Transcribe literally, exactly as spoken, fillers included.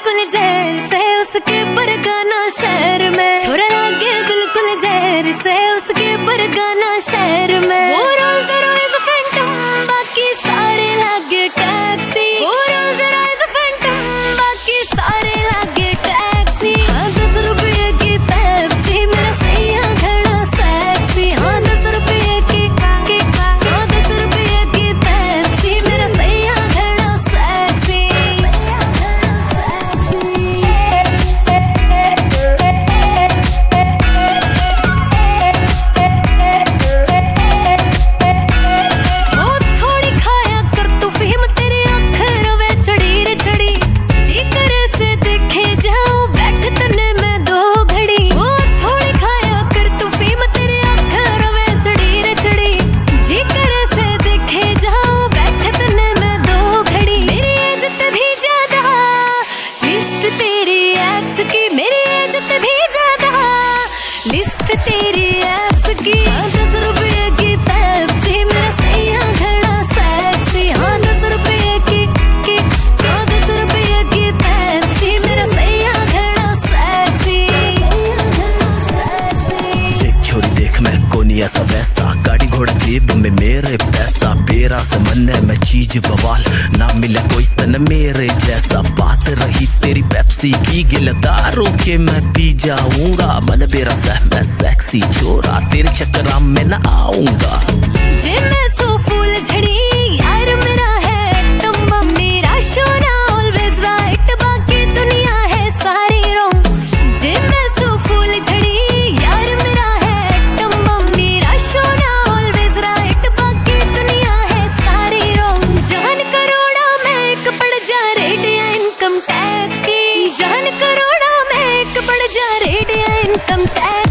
बिल्कुल जहर से उसके बरगाना शहर में, छोरा लागे बिल्कुल जहर से उसके बरगाना शहर में। वो रोल्स रॉयस फैंटम बाकी सारे लागे टैक्सी, वो रोल्स रॉयस फैंटम बाकी सारे लागे टैक्सी। हाँ दस रुपये की पेप्सी मेरा सैया घड़ा सेक्सी, हाँ दस रुपये की की हाँ दस रुपये की पेप्सी मेरा सैया घड़ा सेक्सी। वो थोड़ी खाया कर तू फेम तेरे आँख रवे चढ़ी रे चढ़ी, जी करे से देखे जाऊं बैठ तने में दो घड़ी। वो थोड़ी खाया कर तू फेम तेरे आँख रवे चढ़ी रे चढ़ी, जी करे से देखे जाऊं बैठ तने में दो घड़ी। मेरी एज भी ज्यादा लिस्ट तेरी एक्स की, मेरी एज भी ज्यादा लिस्ट तेरी एक्स की। हाँ दस रुपये की पेप्सी मेरा सैया घड़ा सेक्सी, हाँ दस रुपये की की हाँ दस रुपये की पेप्सी मेरा सैया घड़ा सेक्सी। देख छोरी देख मैं कोनी ऐसा वैसा, गाड़ी घोड़ा जेब में मेरे पैसा, बेरा से मन है मैं चीज बवाल, ना मिला कोई तन मेरे जैसा। बात रही तेरी पेप्सी की गिलदारों के मैं पी जाऊंगा, मन बेरा सह मैं सेक्सी छोरा तेरे चक्कर में ना आऊंगा। जे मैं सो फूल झड़ी यार मेरा है टम्बा, मेरा शोना ऑलवेज राइट बाकी दुनिया है सारी रॉन्ग। जे मैं सो फूल झड़ी यार मेरा है टम्बा, मेरा शोना ऑलवेज राइट बाकी दुनिया है सारी रॉन्ग। जान करोड़ा में एक पड़ जा रेट या इनकम टैक्स की, जान करोड़ा में एक पड़ जा रेट या इनकम टैक्स